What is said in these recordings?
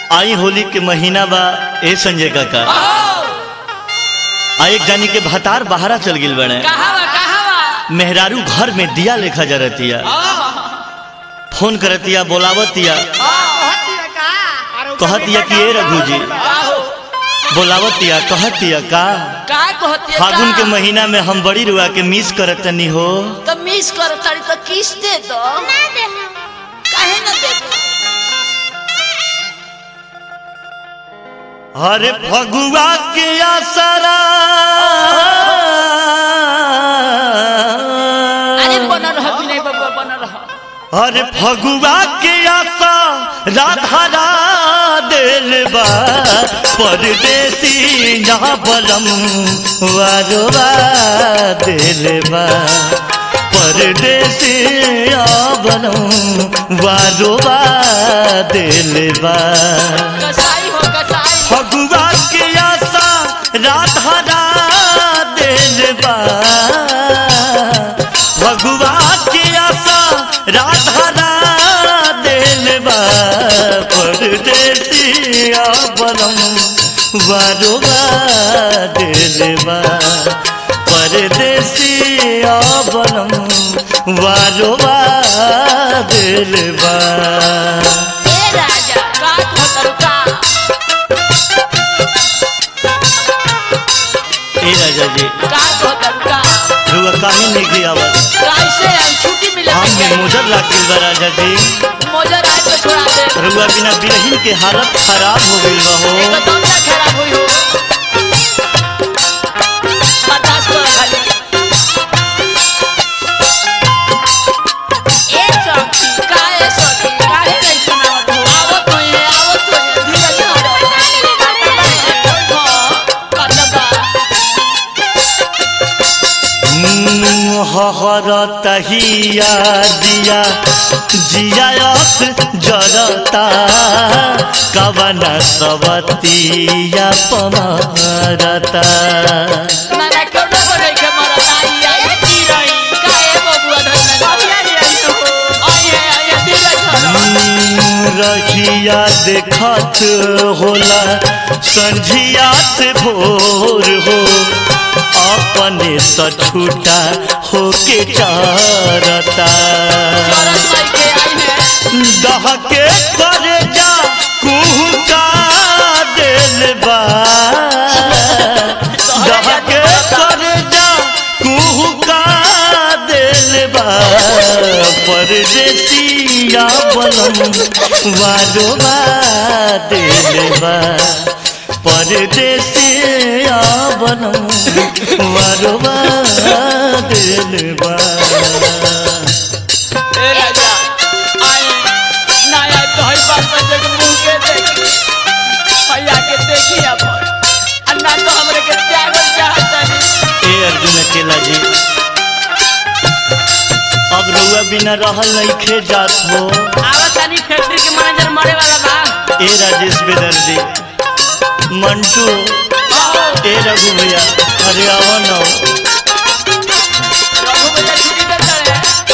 आई होली के महीना बा ए संजय काका एक जानी के भतार बहारा चल गिल बने मेहरारू घर में दिया लेखा जरतिया फोन करतिया बोलावतिया कहतिया कि ए रघु जी बोलावतिया कहतिया का फागुन के महीना में हम बड़ी रुआ के मिस करतनी हो तो मिस करतनी तो किस दे दो ना दे काहे ना दे अरे फगुआ के आसरा अरे बना रह विनय बाबा बना रह अरे फगुआ के आसा राधा दिल बा परदेसी ना बलम वारोवा दिल बा परदेसी ना बलम वारोवा दिल बा कसाई हो कसाई फगुआ के आसा राधा दिल बा फगुआ के आसा राधा दिल बा परदेसिया बलम वारोवा दिल बा परदेसिया बलम वारोवा दिल बा ए राजा का खतर का ए राजा जी का खतर का रुआ काहे नहीं गया बस कैसे आई छुट्टी मिले हम में मोजर लागिल बा राजा जी मोजर आए तो छोड़ा दे रुआ बिना बिरहिन के हालत खराब हो गइल बा हो एकदम ना खराब हुई हो बर्दाश्त करो खाली ए सखी काहे नहीं सुनावत हो आवत हो धीरे धीरे हर तहिया दिया जियास जरता कवन सबतिया पमरता मैंने क्यों न बोले के मरा आई आई तीरई काहे बबुआ धरना आई धीरे रखिया देखत होला संझिया से भोर हो अपने सछूटा होके चारता दहके करे जा कुहुका दिल बा दहके करे जा कुहुका दिल बा परदेसिया बलम वारोवा दिल बा परदेसिया बलम वारोवा दिल बा ए राजा आई नया तोहर बात बजे के मुंह के देखी भैया के देखी अपन अन्ना तो हमरे के त्याग चाहता नहीं ए अर्जुन अकेला जी अब रुआ बिना रहल नइखे जात हो आवत तनी फैक्ट्री के मैनेजर मरे वाला बा ए राजेश बेदर्दी मंटू ए रघु भैया अरे आवा न रघु भैया छुट्टी दे दे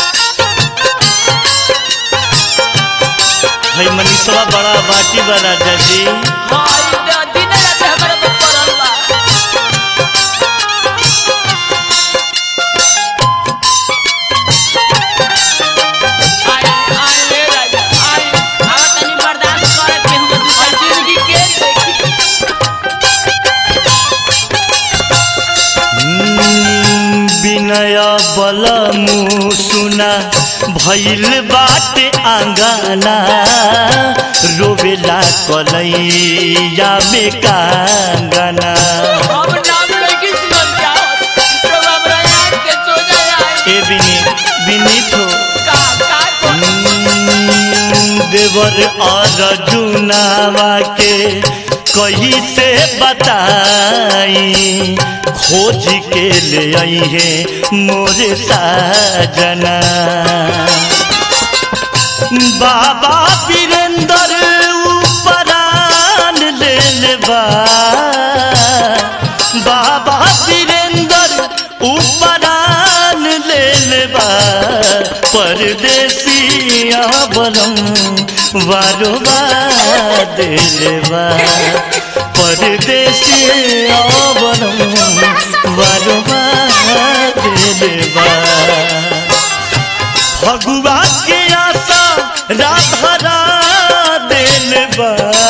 भाई मनीषवा बड़ा बाटी बा राजा जी हां ये दिन रात हमरे पे पड़ल बा आई ले राजा आई आवत तनी बर्दाश्त करे के हम जिंदगी के बिनय बलमु सुना भइल बाटे आंगना रोवेला कलैया में कांगना हम नाम लेके सुन जाओ तो हमरा याद के सो जाए ए विनीत हो का देवर अर्जुनावा के कही से बताई खोज के ले आई है मोरे साजना बाबा वीरेंद्र उपरान ले लेबा बाबा वीरेंद्र उपरान ले लेबा परदेसिया बलम वारोवा दिलवा परदेसी आवरम वरवा दिलवा फगुआ के आशा राधरा दिलवा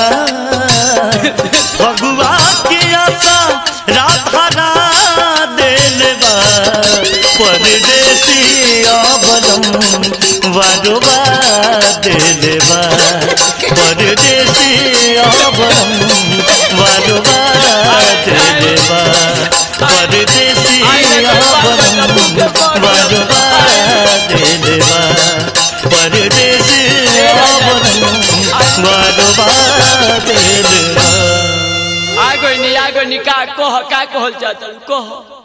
फगुआ के आशा राधरा दिलवा परदेसी आवरम वरवा दिलवा परदेसी आवरम वरवा दिलवा परदेसी आवरम वरवा दिलवा परदेसी आवरम वरवा दिलवा आगो नी का कह का कहल चाहत कह